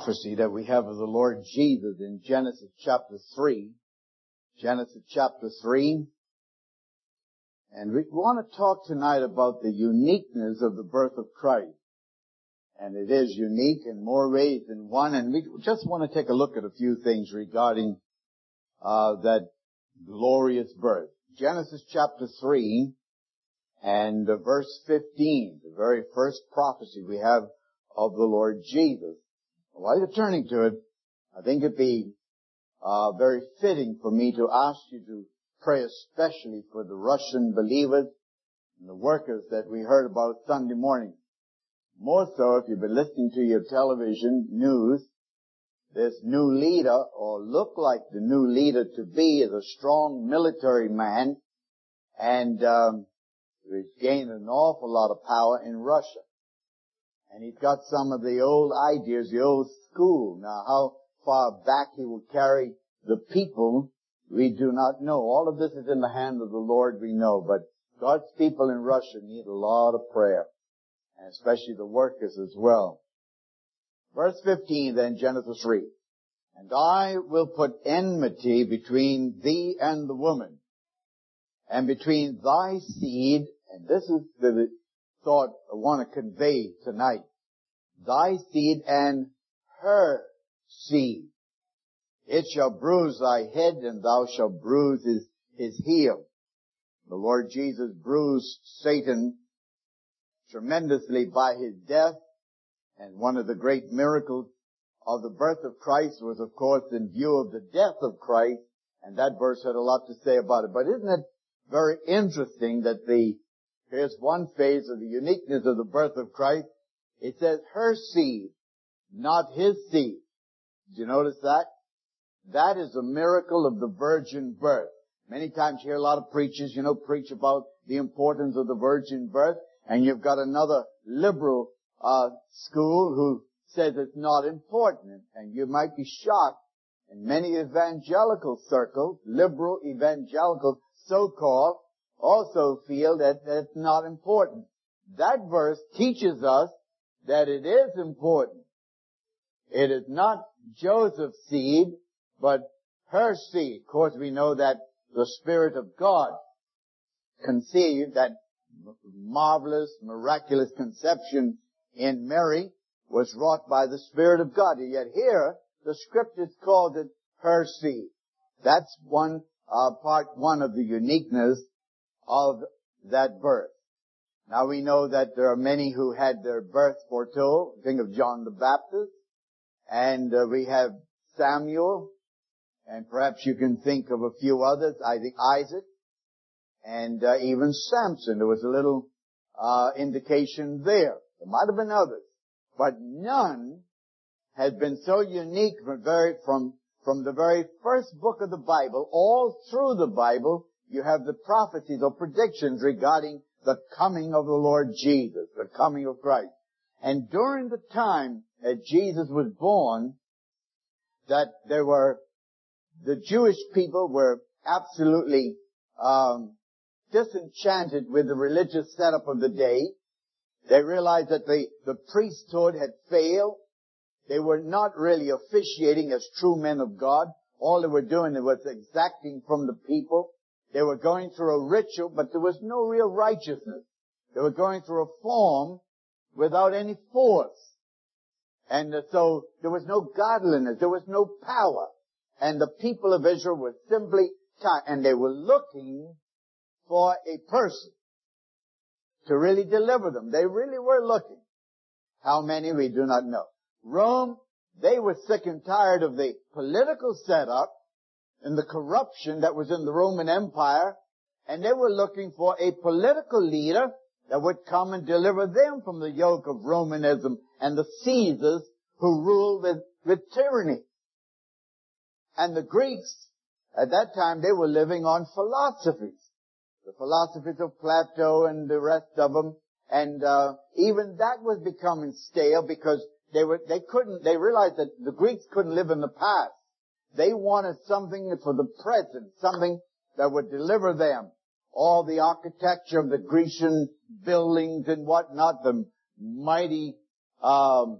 prophecy that we have of the Lord Jesus in Genesis chapter 3. Genesis chapter 3. And we want to talk tonight about the uniqueness of the birth of Christ. And it is unique in more ways than one. And we just want to take a look at a few things regarding that glorious birth. Genesis chapter 3 and verse 15, the very first prophecy we have of the Lord Jesus. While you're turning to it, I think it'd be very fitting for me to ask you to pray especially for the Russian believers and the workers that we heard about Sunday morning. More so if you've been listening to your television news, this new leader, or look like the new leader to be, is a strong military man, and he's gained an awful lot of power in Russia. And he's got some of the old ideas, the old school. Now, how far back he will carry the people, we do not know. All of this is in the hand of the Lord, we know. But God's people in Russia need a lot of prayer, and especially the workers as well. Verse 15 then, Genesis 3. And I will put enmity between thee and the woman, and between thy seed, and this is the thought I want to convey tonight, thy seed and her seed. It shall bruise thy head, and thou shalt bruise his heel. The Lord Jesus bruised Satan tremendously by his death, and one of the great miracles of the birth of Christ was, of course, in view of the death of Christ, and that verse had a lot to say about it. But isn't it very interesting that here's one phase of the uniqueness of the birth of Christ. It says her seed, not his seed. Did you notice that? That is a miracle of the virgin birth. Many times you hear a lot of preachers, preach about the importance of the virgin birth, and you've got another liberal school who says it's not important. And you might be shocked. In many evangelical circles, liberal evangelicals, so-called, also feel that it's not important. That verse teaches us that it is important. It is not Joseph's seed, but her seed. Of course, we know that the Spirit of God conceived that marvelous, miraculous conception in Mary was wrought by the Spirit of God. And yet here, the Scriptures called it her seed. That's part one of the uniqueness of that birth. Now we know that there are many who had their birth foretold. Think of John the Baptist, and we have Samuel, and perhaps you can think of a few others. I think Isaac, and even Samson. There was a little indication there. There might have been others, but none had been so unique from the very first book of the Bible. All through the Bible, you have the prophecies or predictions regarding the coming of the Lord Jesus, the coming of Christ. And during the time that Jesus was born, that the Jewish people were absolutely disenchanted with the religious setup of the day. They realized that the priesthood had failed. They were not really officiating as true men of God. All they were doing was exacting from the people. They were going through a ritual, but there was no real righteousness. They were going through a form without any force. And so there was no godliness. There was no power. And the people of Israel were simply tired. And they were looking for a person to really deliver them. They really were looking. How many, we do not know. Rome, they were sick and tired of the political setup and the corruption that was in the Roman Empire, and they were looking for a political leader that would come and deliver them from the yoke of Romanism and the Caesars who ruled with tyranny. And the Greeks, at that time, they were living on philosophies. The philosophies of Plato and the rest of them. And even that was becoming stale because they realized that the Greeks couldn't live in the past. They wanted something for the present, something that would deliver them. All the architecture of the Grecian buildings and whatnot, the mighty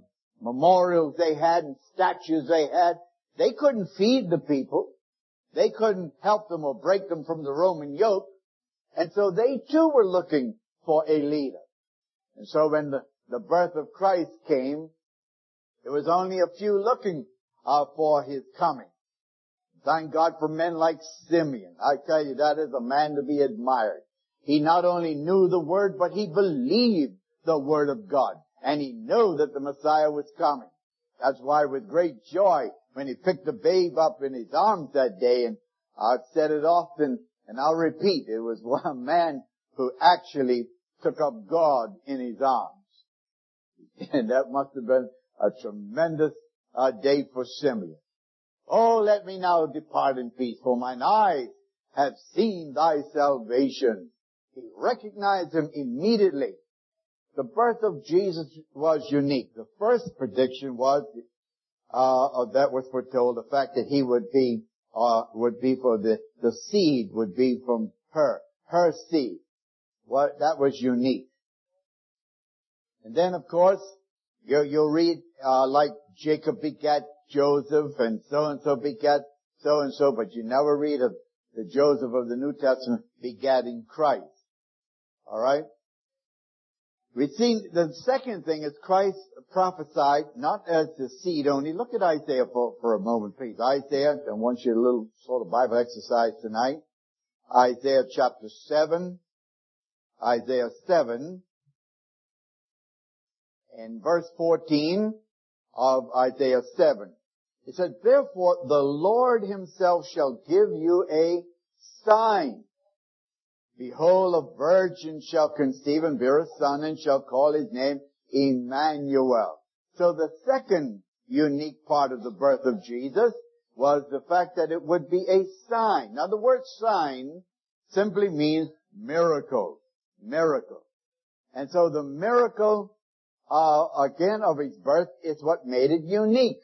memorials they had and statues they had. They couldn't feed the people. They couldn't help them or break them from the Roman yoke. And so they too were looking for a leader. And so when the birth of Christ came, there was only a few looking for his coming. Thank God for men like Simeon. I tell you, that is a man to be admired. He not only knew the Word, but he believed the Word of God. And he knew that the Messiah was coming. That's why with great joy, when he picked the babe up in his arms that day, and I've said it often, and I'll repeat, it was one man who actually took up God in his arms. And that must have been a tremendous day for Simeon. Oh, let me now depart in peace, for mine eyes have seen thy salvation. He recognized him immediately. The birth of Jesus was unique. The first prediction was, that was foretold, the fact that he would be for the seed would be from her seed. That was unique. And then, of course, you'll read, like Jacob begat Joseph and so begat so-and-so, but you never read of the Joseph of the New Testament begatting Christ. Alright? We've seen the second thing is Christ prophesied not as the seed only. Look at Isaiah for a moment, please. Isaiah, I want you a little sort of Bible exercise tonight. Isaiah chapter 7. Isaiah 7. And verse 14 of Isaiah 7. It says, therefore the Lord himself shall give you a sign. Behold, a virgin shall conceive and bear a son and shall call his name Emmanuel. So the second unique part of the birth of Jesus was the fact that it would be a sign. Now the word sign simply means miracle. Miracle. And so the miracle, again, of his birth is what made it unique.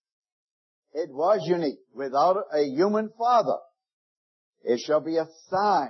It was unique. Without a human father, it shall be a sign.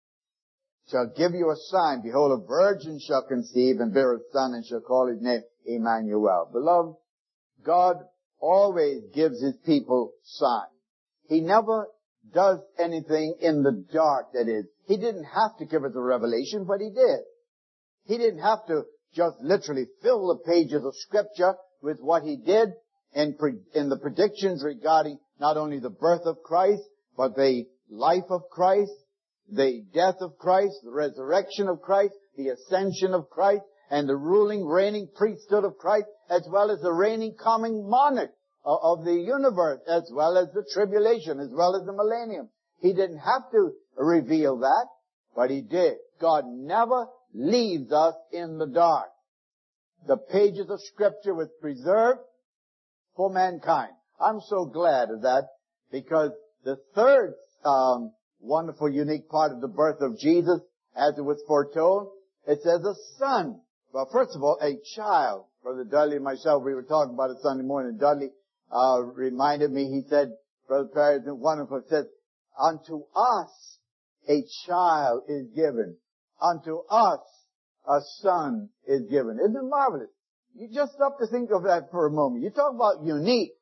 Shall give you a sign. Behold, a virgin shall conceive and bear a son and shall call his name Emmanuel. Beloved, God always gives his people signs. He never does anything in the dark, that is. He didn't have to give us a revelation, but he did. He didn't have to just literally fill the pages of Scripture with what he did in the predictions regarding not only the birth of Christ, but the life of Christ, the death of Christ, the resurrection of Christ, the ascension of Christ, and the ruling, reigning priesthood of Christ, as well as the reigning, coming monarch of the universe, as well as the tribulation, as well as the millennium. He didn't have to reveal that, but he did. God never leaves us in the dark. The pages of Scripture was preserved for mankind. I'm so glad of that, because the third wonderful, unique part of the birth of Jesus, as it was foretold, it says a son. Well, first of all, a child. Brother Dudley and myself, we were talking about it Sunday morning. Dudley reminded me, he said, Brother Perry, isn't wonderful? It says, unto us a child is given. Unto us a son is given. Isn't it marvelous? You just stop to think of that for a moment. You talk about unique.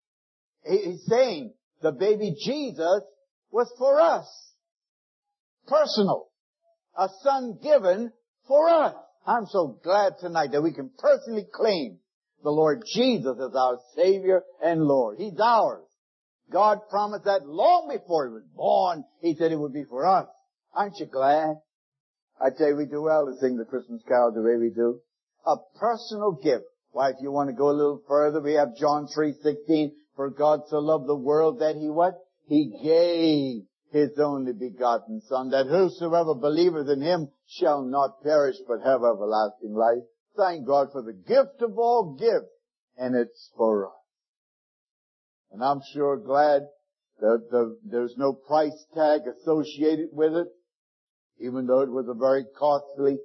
He's saying the baby Jesus was for us. Personal. A son given for us. I'm so glad tonight that we can personally claim the Lord Jesus as our Savior and Lord. He's ours. God promised that long before he was born. He said it would be for us. Aren't you glad? I tell you, we do well to sing the Christmas carol the way we do. A personal gift. Why, if you want to go a little further, we have John 3:16. For God so loved the world that he what? He gave his only begotten Son, that whosoever believeth in him shall not perish but have everlasting life. Thank God for the gift of all gifts, and it's for us. And I'm sure glad that there's no price tag associated with it, even though it was a very costly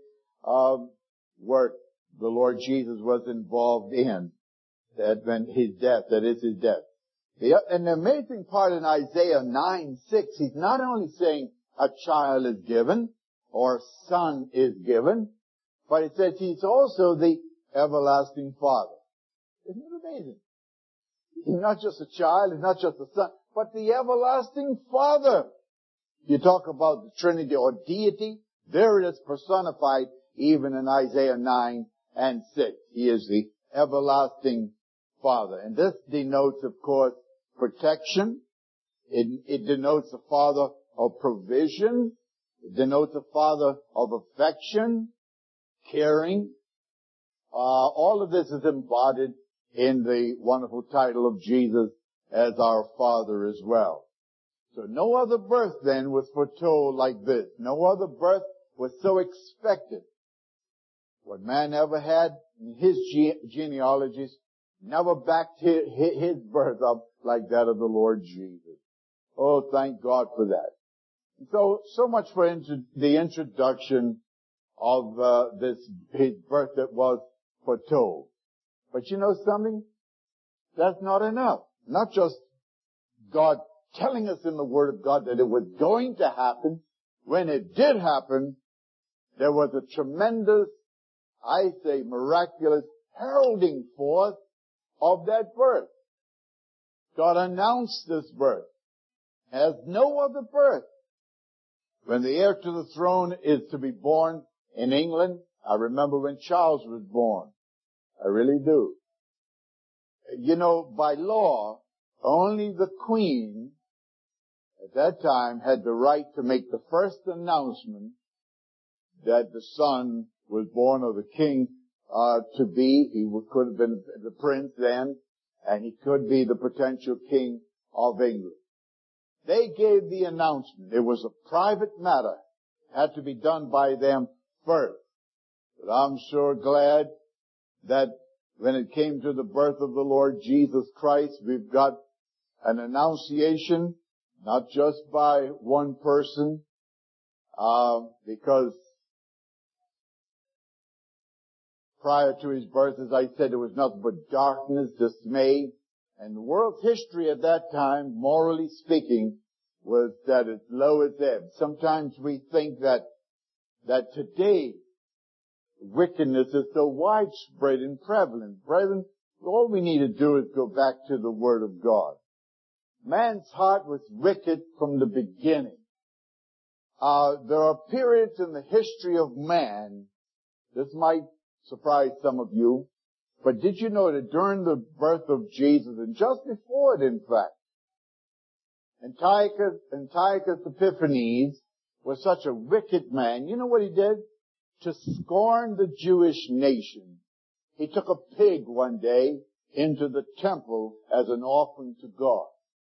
work the Lord Jesus was involved in. That when his death, that is his death. And the amazing part in Isaiah 9:6, he's not only saying a child is given, or a son is given, but it says he's also the everlasting Father. Isn't it amazing? He's not just a child, he's not just a son, but the everlasting Father. You talk about the Trinity or deity, there it is personified even in Isaiah 9 and 6. He is the everlasting Father. And this denotes, of course, protection. It denotes a Father of provision. It denotes a Father of affection, caring. All of this is embodied in the wonderful title of Jesus as our Father as well. So no other birth then was foretold like this. No other birth was so expected. What man ever had in his genealogies never backed his birth up like that of the Lord Jesus. Oh, thank God for that. So much for the introduction of his birth that was foretold. But you know something? That's not enough. Not just God telling us in the Word of God that it was going to happen. When it did happen, there was a tremendous, I say miraculous, heralding forth of that birth. God announced this birth as no other birth. When the heir to the throne is to be born in England, I remember when Charles was born. I really do. You know, by law, only the Queen at that time had the right to make the first announcement that the son was born, or the king to be. He could have been the prince then, and he could be the potential king of England. They gave the announcement. It was a private matter. It had to be done by them first. But I'm sure glad that when it came to the birth of the Lord Jesus Christ, we've got an annunciation, not just by one person, because prior to his birth, as I said, there was nothing but darkness, dismay, and the world's history at that time, morally speaking, was at its lowest ebb. Sometimes we think that today wickedness is so widespread and prevalent. Brethren, all we need to do is go back to the Word of God. Man's heart was wicked from the beginning. There are periods in the history of man, this might surprise some of you, but did you know that during the birth of Jesus, and just before it in fact, Antiochus Epiphanes was such a wicked man. You know what he did? To scorn the Jewish nation, he took a pig one day into the temple as an offering to God.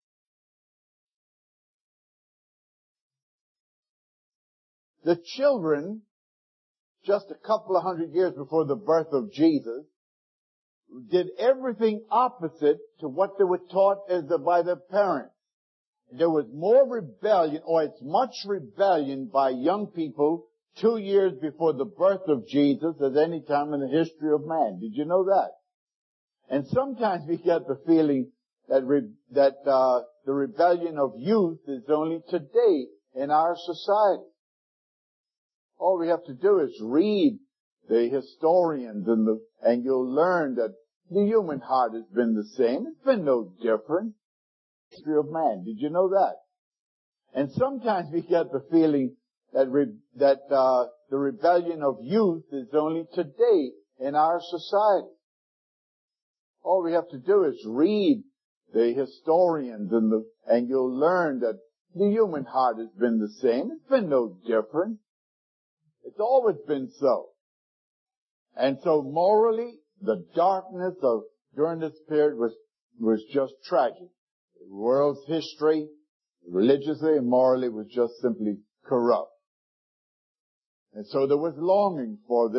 The children, just a couple of hundred years before the birth of Jesus, did everything opposite to what they were taught by their parents. There was more rebellion, or as much rebellion by young people 2 years before the birth of Jesus as any time in the history of man. Did you know that? And sometimes we get the feeling that the rebellion of youth is only today in our society. All we have to do is read the historians and you'll learn that the human heart has been the same. It's been no different. History of man. Did you know that? And sometimes we get the feeling that the rebellion of youth is only today in our society. All we have to do is read the historians and you'll learn that the human heart has been the same. It's been no different. It's always been so. And so morally, the darkness of during this period was just tragic. The world's history, religiously and morally, was just simply corrupt. And so there was longing for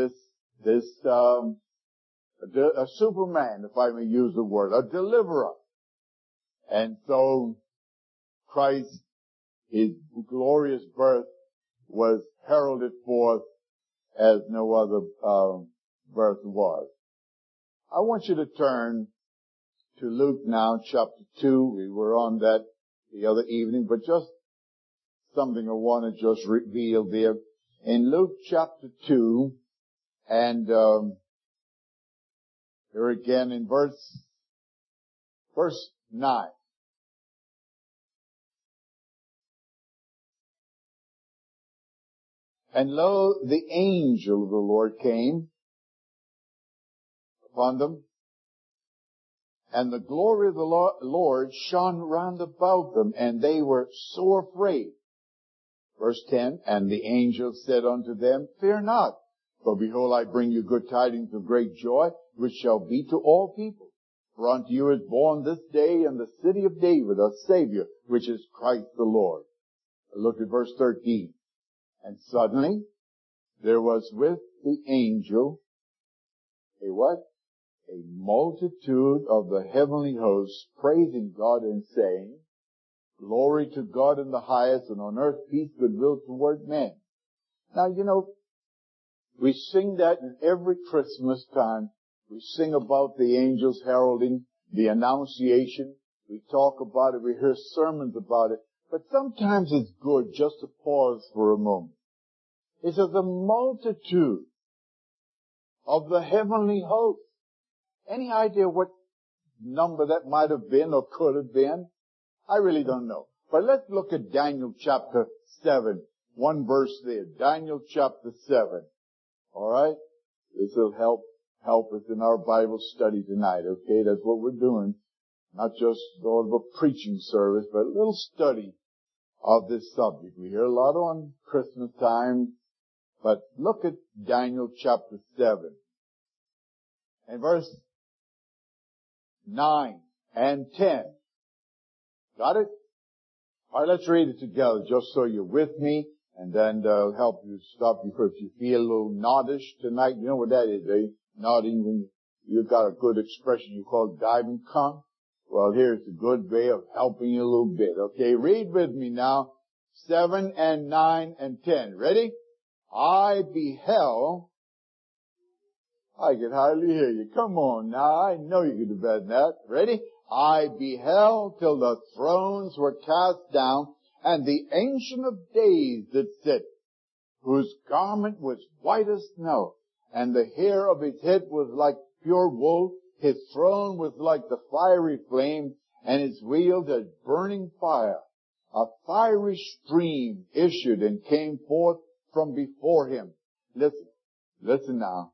a Superman, if I may use the word, a deliverer. And so Christ, his glorious birth, was heralded forth as no other birth was. I want you to turn to Luke now, chapter 2. We were on that the other evening, but just something I want to just reveal there. In Luke chapter 2, and Here again in verse 9. And lo, the angel of the Lord came upon them, and the glory of the Lord shone round about them, and they were sore afraid. Verse 10, and the angel said unto them, Fear not, for behold, I bring you good tidings of great joy, which shall be to all people. For unto you is born this day in the city of David a Savior, which is Christ the Lord. Look at verse 13. And suddenly there was with the angel a what? A multitude of the heavenly hosts praising God and saying, Glory to God in the highest, and on earth peace, goodwill toward men. Now, you know, we sing that in every Christmas time. We sing about the angels heralding the Annunciation. We talk about it. We hear sermons about it. But sometimes it's good just to pause for a moment. It says a multitude of the heavenly host. Any idea what number that might have been or could have been? I really don't know. But let's look at Daniel chapter 7. One verse there. Daniel chapter 7. All right? This will help us in our Bible study tonight, okay? That's what we're doing. Not just sort of a preaching service, but a little study of this subject. We hear a lot on Christmas time, but look at Daniel chapter 7 and verse 9 and 10. Got it? All right, let's read it together just so you're with me, and then they'll help you stop you if you feel a little noddish tonight. You know what that is, eh? Nodding when you've got a good expression you call diving tongue. Well, here's a good way of helping you a little bit. Okay, read with me now. 7 and 9 and 10. Ready? I beheld. I can hardly hear you. Come on now. I know you can do better than that. Ready? I beheld till the thrones were cast down, and the Ancient of Days did sit, whose garment was white as snow, and the hair of his head was like pure wool. His throne was like the fiery flame, and his wheels as burning fire. A fiery stream issued and came forth from before him. Listen now.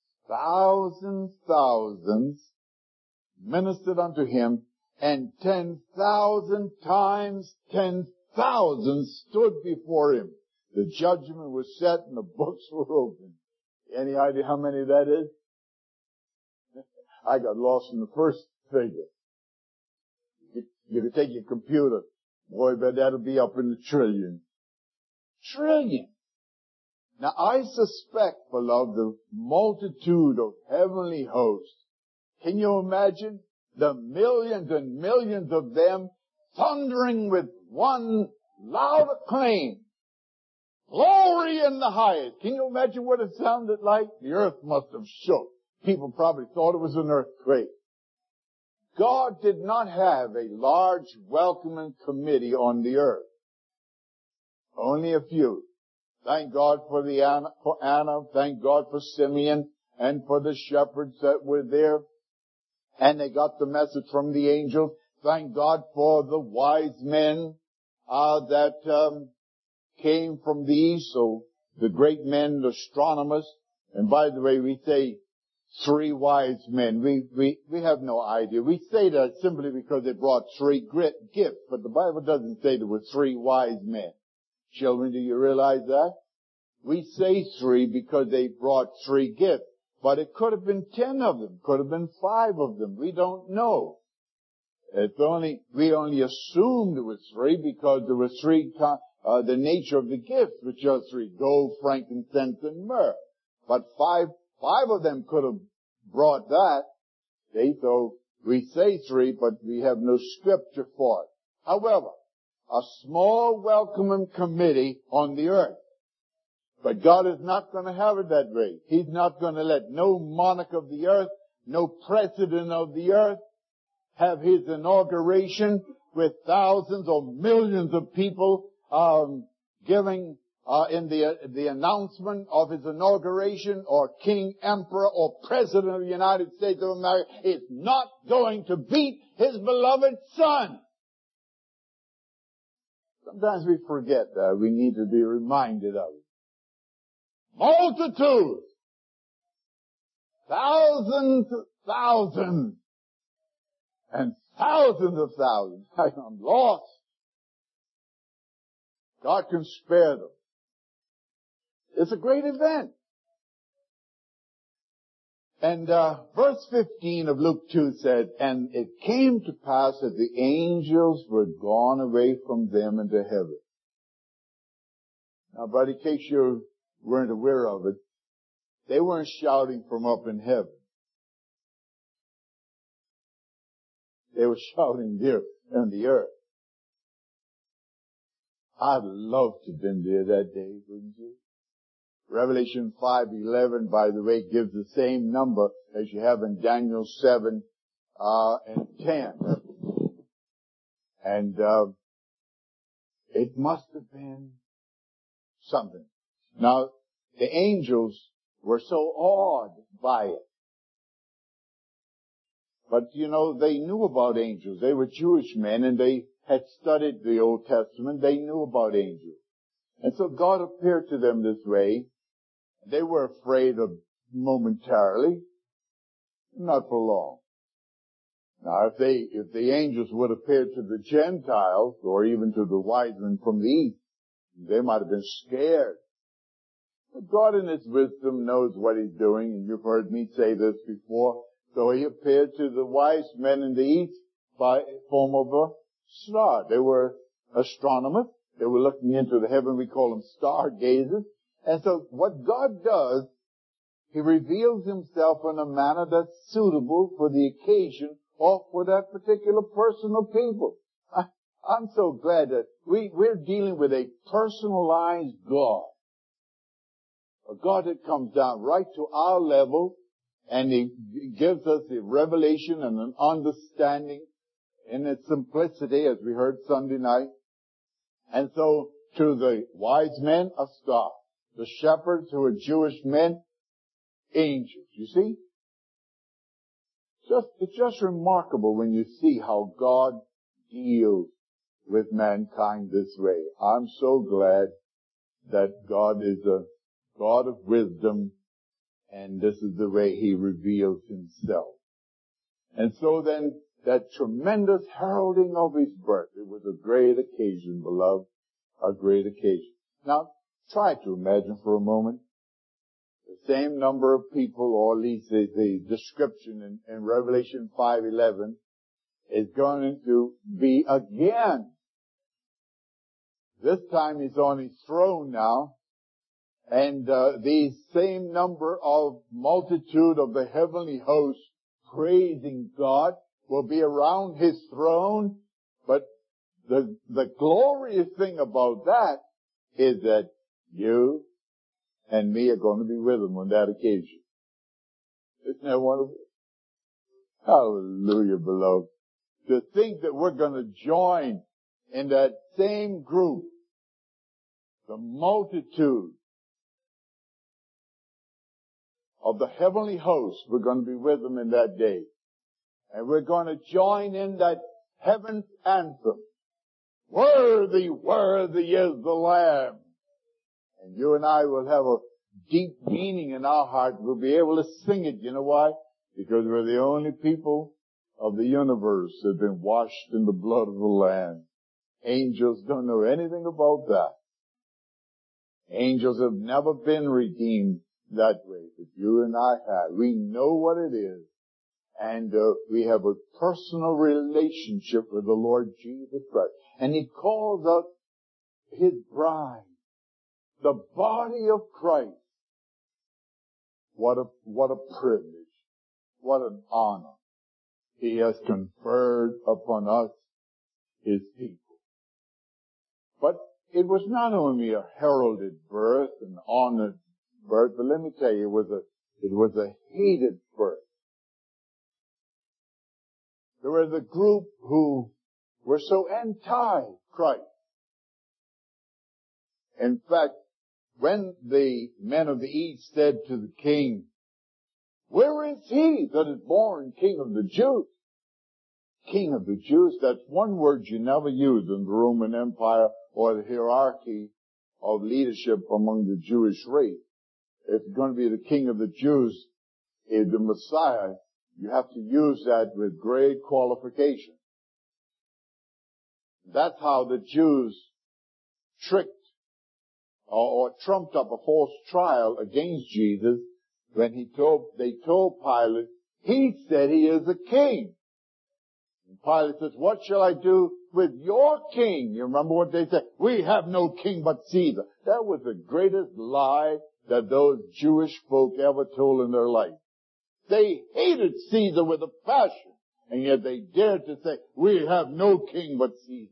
Thousands ministered unto him, and 10,000 times 10,000 stood before him. The judgment was set and the books were opened. Any idea how many that is? I got lost in the first figure. You could take your computer. Boy, but that'll be up in the trillion. Trillion. Now I suspect, beloved, the multitude of heavenly hosts. Can you imagine the millions and millions of them thundering with one loud acclaim? Glory in the highest. Can you imagine what it sounded like? The earth must have shook. People probably thought it was an earthquake. God did not have a large welcoming committee on the earth. Only a few. Thank God for Anna. Thank God for Simeon and for the shepherds that were there. And they got the message from the angel. Thank God for the wise men that came from the east. So the great men, the astronomers. And by the way, we say 3 wise men. We have no idea. We say that simply because they brought 3 gifts. But the Bible doesn't say there were 3 wise men. Children, do you realize that? We say 3 because they brought 3 gifts. But it could have been 10 of them. Could have been 5 of them. We don't know. We only assumed it was 3 because there were 3, the nature of the gifts, which are 3, gold, frankincense, and myrrh. But 5 of them could have brought that. Okay, so we say 3, but we have no scripture for it. However, a small welcoming committee on the earth. But God is not going to have it that way. He's not going to let no monarch of the earth, no president of the earth have his inauguration with thousands or millions of people giving in the announcement of his inauguration, or king, emperor, or president of the United States of America, is not going to beat his beloved Son. Sometimes we forget that. We need to be reminded of it. Multitudes, thousands, and thousands of thousands. I'm lost. God can spare them. It's a great event. And verse 15 of Luke 2 said, and it came to pass that the angels were gone away from them into heaven. Now, but in case you weren't aware of it, they weren't shouting from up in heaven. They were shouting here on the earth. I'd love to have been there that day, wouldn't you? Revelation 5:11, by the way, gives the same number as you have in Daniel 7 and 10. And it must have been something. Now, the angels were so awed by it. But, you know, they knew about angels. They were Jewish men, and they had studied the Old Testament. They knew about angels. And so God appeared to them this way. They were afraid of momentarily, not for long. Now, if the angels would appear to the Gentiles, or even to the wise men from the east, they might have been scared. But God in His wisdom knows what He's doing, and you've heard me say this before. So He appeared to the wise men in the east by form of a star. They were astronomers. They were looking into the heaven. We call them stargazers. And so what God does, He reveals Himself in a manner that's suitable for the occasion or for that particular person or people. I'm so glad that we're dealing with a personalized God. A God that comes down right to our level, and He gives us a revelation and an understanding in its simplicity, as we heard Sunday night. And so, to the wise men, a star. The shepherds, who are Jewish men, angels. You see? It's just remarkable when you see how God deals with mankind this way. I'm so glad that God is a God of wisdom, and this is the way He reveals Himself. And so then, that tremendous heralding of His birth, it was a great occasion, beloved, a great occasion. Now, try to imagine for a moment the same number of people, or at least the description in Revelation 5:11 is going to be again. This time He's on His throne now, and the same number of multitude of the heavenly hosts praising God will be around His throne. But the glorious thing about that is that you and me are going to be with Him on that occasion. Isn't that wonderful? Hallelujah, beloved. To think that we're going to join in that same group, the multitude of the heavenly hosts, we're going to be with Him in that day. And we're going to join in that heaven's anthem. Worthy, worthy is the Lamb. And you and I will have a deep meaning in our heart. We'll be able to sing it. You know why? Because we're the only people of the universe that have been washed in the blood of the Lamb. Angels don't know anything about that. Angels have never been redeemed that way, but you and I have. We know what it is. And we have a personal relationship with the Lord Jesus Christ. And He calls us His bride, the body of Christ. What a privilege. What an honor He has conferred upon us, His people. But it was not only a heralded birth, an honored birth, but let me tell you, it was a hated birth. There was a group who were so anti-Christ. In fact, when the men of the east said to the king, "Where is he that is born King of the Jews?" King of the Jews, that's one word you never use in the Roman Empire or the hierarchy of leadership among the Jewish race. If it's going to be the King of the Jews, the Messiah, you have to use that with great qualification. That's how the Jews tricked or trumped up a false trial against Jesus when they told Pilate, he said he is a king. And Pilate says, "What shall I do with your king?" You remember what they said? "We have no king but Caesar." That was the greatest lie that those Jewish folk ever told in their life. They hated Caesar with a passion, and yet they dared to say, "We have no king but Caesar."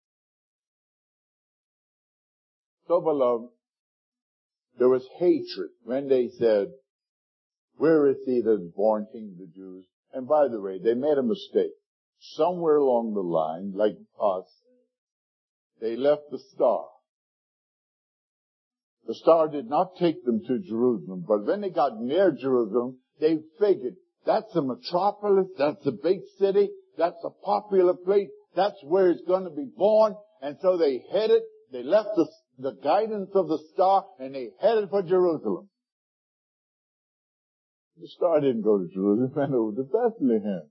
So, beloved, there was hatred when they said, "Where is he that is born King of the Jews?" And by the way, they made a mistake. Somewhere along the line, like us, they left the star. The star did not take them to Jerusalem, but when they got near Jerusalem, they figured, that's a metropolis, that's a big city, that's a popular place, that's where it's going to be born. And so they left the guidance of the star, and they headed for Jerusalem. The star didn't go to Jerusalem, it went over to Bethlehem.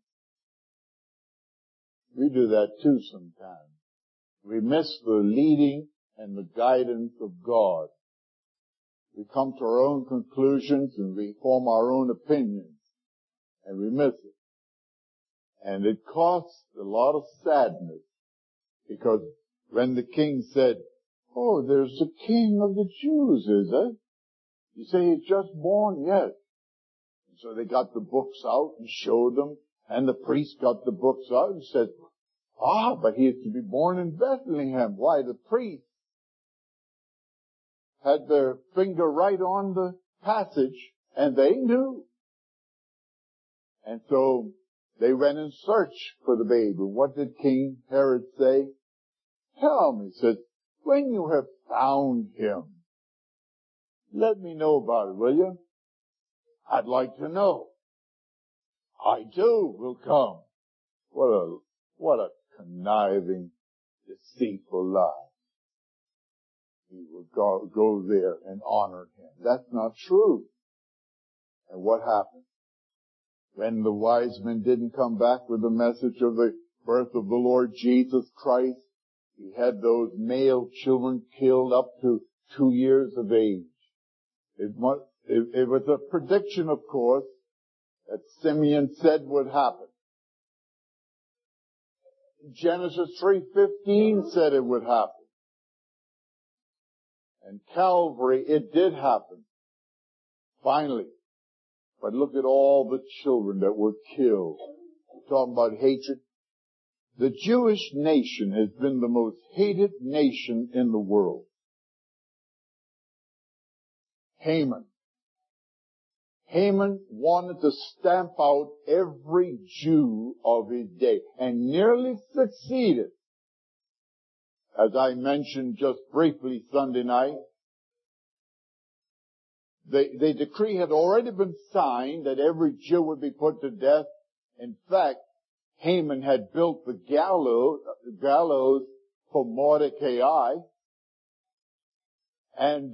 We do that too sometimes. We miss the leading and the guidance of God. We come to our own conclusions and we form our own opinions, and we miss it. And it costs a lot of sadness, because when the king said, "Oh, there's the King of the Jews, is there? You say he's just born?" "Yes." And so they got the books out and showed them, and the priest got the books out and said, "But he is to be born in Bethlehem." Why, the priest had their finger right on the passage, and they knew. And so they went in search for the babe. And what did King Herod say? "Tell me," he said, "when you have found him, let me know about it, will you? I'd like to know." "I too will come." What a conniving, deceitful lie. He will go there and honor him. That's not true. And what happened? When the wise men didn't come back with the message of the birth of the Lord Jesus Christ, he had those male children killed up to 2 years of age. It was a prediction, of course, that Simeon said would happen. Genesis 3:15 said it would happen. And Calvary, it did happen. Finally. But look at all the children that were killed. We're talking about hatred. The Jewish nation has been the most hated nation in the world. Haman wanted to stamp out every Jew of his day, and nearly succeeded. As I mentioned just briefly Sunday night, the decree had already been signed that every Jew would be put to death. In fact, Haman had built the gallows for Mordecai. And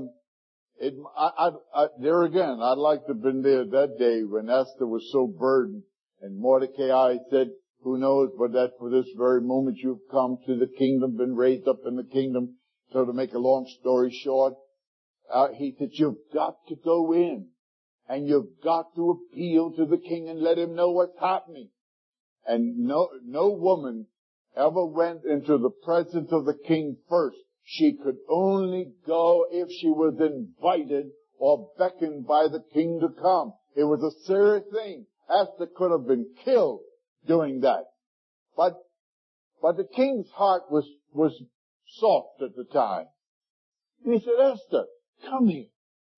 there again, I'd like to have been there that day when Esther was so burdened. And Mordecai said, "Who knows but that for this very moment you've come to the kingdom, been raised up in the kingdom." So to make a long story short, he said, "You've got to go in, and you've got to appeal to the king and let him know what's happening." And no woman ever went into the presence of the king first. She could only go if she was invited or beckoned by the king to come. It was a serious thing. Esther could have been killed doing that. But the king's heart was soft at the time. And he said, "Esther, come here."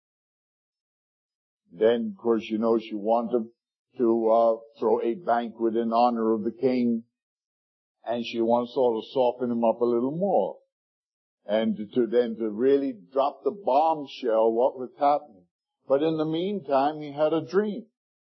Then, of course, she wanted to throw a banquet in honor of the king, and she wanted to sort of soften him up a little more. and to really drop the bombshell what was happening. But in the meantime, he had a dream.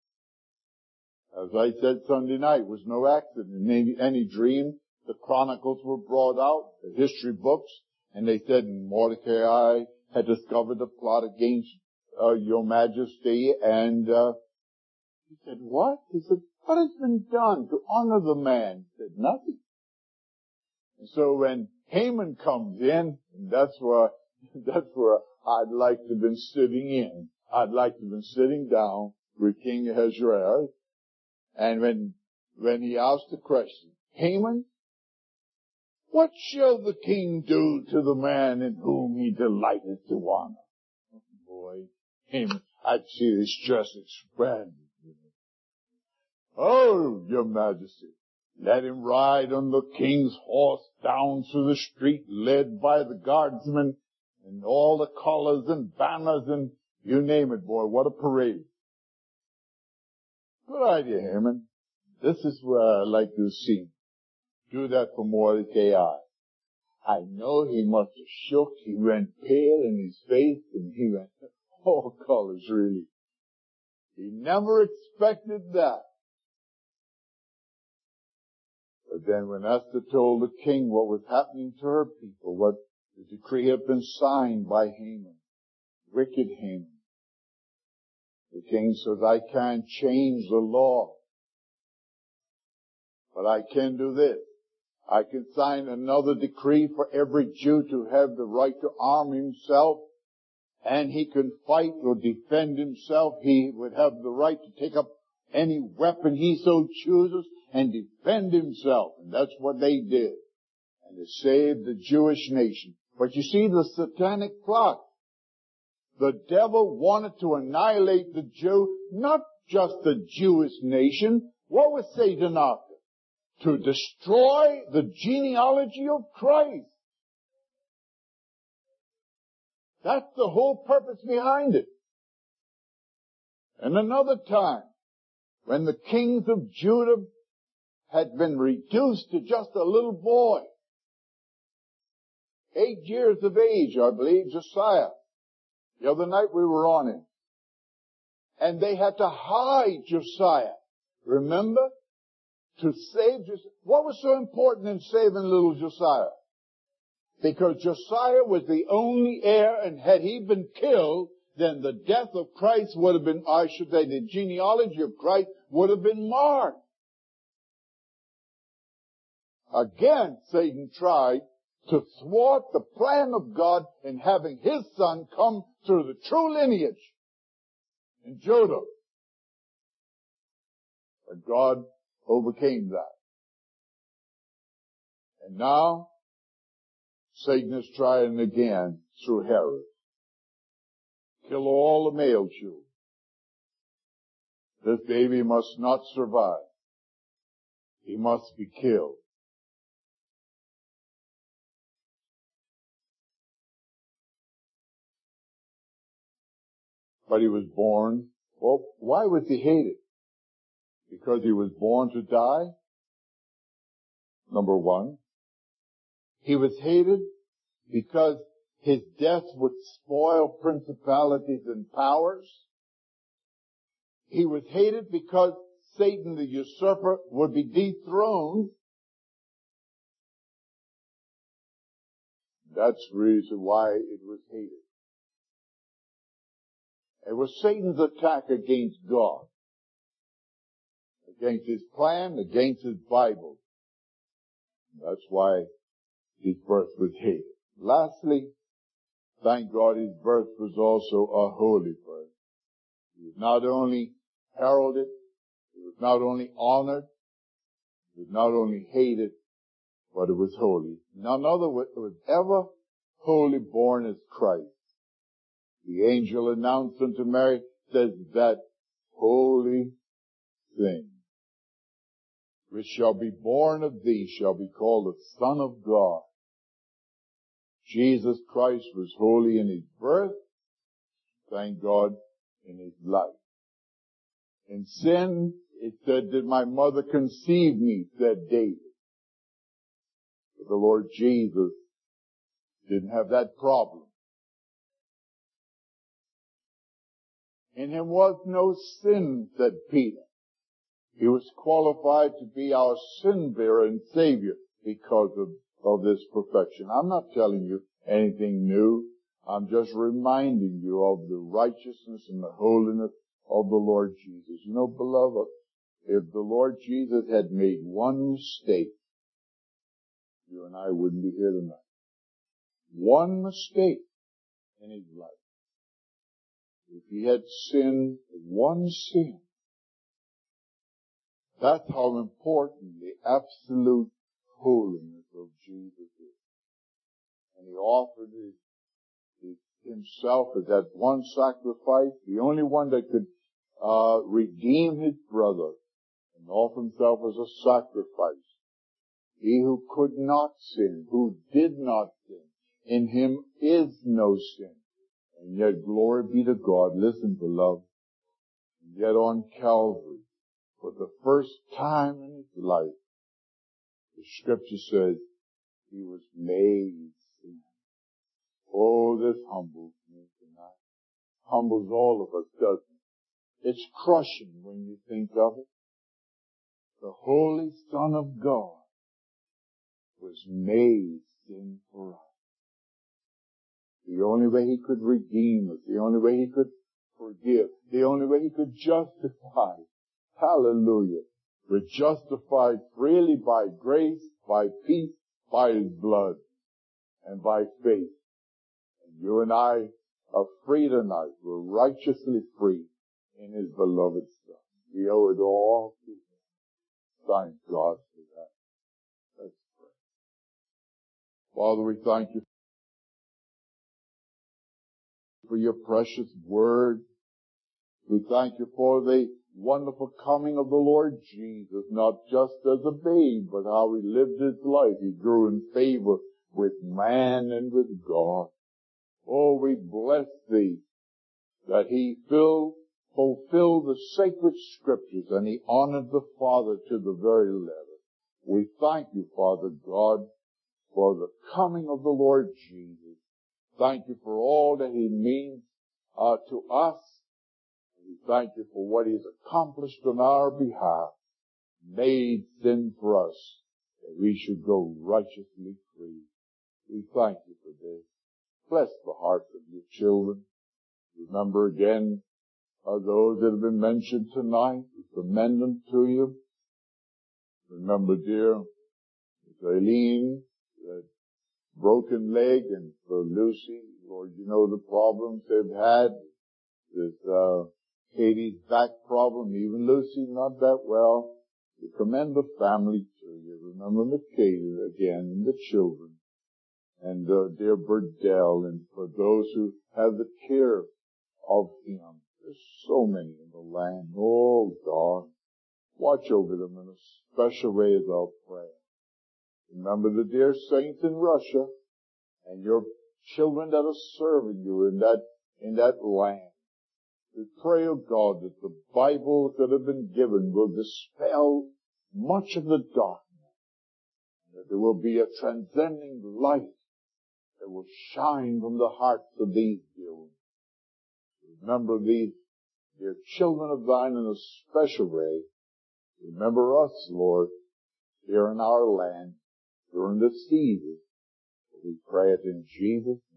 As I said Sunday night, it was no accident. In any dream, the chronicles were brought out, the history books, and they said Mordecai had discovered a plot against your majesty, and he said, what? He said, what has been done to honor the man? He said, nothing. And so when Haman comes in, and that's where I'd like to have been sitting in. I'd like to have been sitting down with King Ahasuerus, and when he asked the question, Haman, what shall the king do to the man in whom he delighted to honor? Oh, boy, Haman, I'd see his chest expand. Oh, your majesty, let him ride on the king's horse down through the street, led by the guardsmen, and all the colors and banners and you name it, boy, what a parade. Good idea, Haman. This is where I'd like to see. Do that for Mordecai. I know he must have shook. He went pale in his face, and he went all colors, really. He never expected that. But then when Esther told the king what was happening to her people, what the decree had been signed by Haman, wicked Haman, the king says, I can't change the law, but I can do this. I can sign another decree for every Jew to have the right to arm himself, and he can fight or defend himself. He would have the right to take up any weapon he so chooses and defend himself. And that's what they did. And they saved the Jewish nation. But you see the satanic plot. The devil wanted to annihilate the Jew, not just the Jewish nation. What was Satan after? To destroy the genealogy of Christ. That's the whole purpose behind it. And another time, when the kings of Judah had been reduced to just a little boy, 8 years of age, I believe, Josiah. The other night we were on him. And they had to hide Josiah. Remember? To save Josiah. What was so important in saving little Josiah? Because Josiah was the only heir, and had he been killed, then the death of Christ would have been, I should say, the genealogy of Christ would have been marred. Again, Satan tried to thwart the plan of God in having his son come through the true lineage in Judah. But God overcame that. And now, Satan is trying again through Herod. Kill all the male children. This baby must not survive. He must be killed. But he was born. Well, why was he hated? Because he was born to die? Number one. He was hated because his death would spoil principalities and powers. He was hated because Satan the usurper would be dethroned. That's the reason why it was hated. It was Satan's attack against God, against his plan, against his Bible. That's why his birth was hated. Lastly, thank God his birth was also a holy birth. He was not only heralded, he was not only honored, he was not only hated, but it was holy. None other was ever holy born as Christ. The angel announced unto Mary, says, that holy thing which shall be born of thee shall be called the Son of God. Jesus Christ was holy in his birth, thank God, in his life. In sin, it said, did my mother conceive me, said David. But the Lord Jesus Didn't have that problem. In him was no sin, said Peter. He was qualified to be our sin bearer and Savior because of this perfection. I'm not telling you anything new. I'm just reminding you of the righteousness and the holiness of the Lord Jesus. You know, beloved, if the Lord Jesus had made one mistake, you and I wouldn't be here tonight. One mistake in his life. If he had sinned one sin, that's how important the absolute holiness of Jesus is. And he offered himself as that one sacrifice, the only one that could redeem his brother, and offer himself as a sacrifice. He who could not sin, who did not sin, in him is no sin. And yet, glory be to God, listen, beloved, and yet on Calvary, for the first time in his life, the scripture says, he was made sin. Oh, this humbles me tonight. Humbles all of us, doesn't it? It's crushing when you think of it. The Holy Son of God was made sin for us. The only way he could redeem us, the only way he could forgive, the only way he could justify. Hallelujah. We're justified freely by grace, by peace, by his blood, and by faith. And you and I are free tonight. We're righteously free in his beloved Son. We owe it all to him. Thank God for that. Let's pray. Father, we thank you for your precious word. We thank you for the wonderful coming of the Lord Jesus, not just as a babe, but how he lived his life. He grew in favor with man and with God. Oh, we bless thee that he fulfilled the sacred scriptures and he honored the Father to the very letter. We thank you, Father God, for the coming of the Lord Jesus. Thank you for all that he means to us. We thank you for what he's accomplished on our behalf, made sin for us, that we should go righteously free. We thank you for this. Bless the hearts of your children. Remember again those that have been mentioned tonight. We commend them to you. Remember, dear, Eileen, that broken leg, and for Lucy, Lord, you know the problems they've had. This Katie's back problem, even Lucy not that well. We commend the family to you. Remember Miss Katie again, and the children, and dear Burdell, and for those who have the care of him. There's so many in the land. Oh God, watch over them in a special way as our prayer. Remember the dear saints in Russia, and your children that are serving you in that land. We pray, O God, that the Bibles that have been given will dispel much of the darkness, and that there will be a transcending light that will shine from the hearts of these dear ones. Remember these dear children of thine in a special way. Remember us, Lord, here in our land during this season. We pray it in Jesus'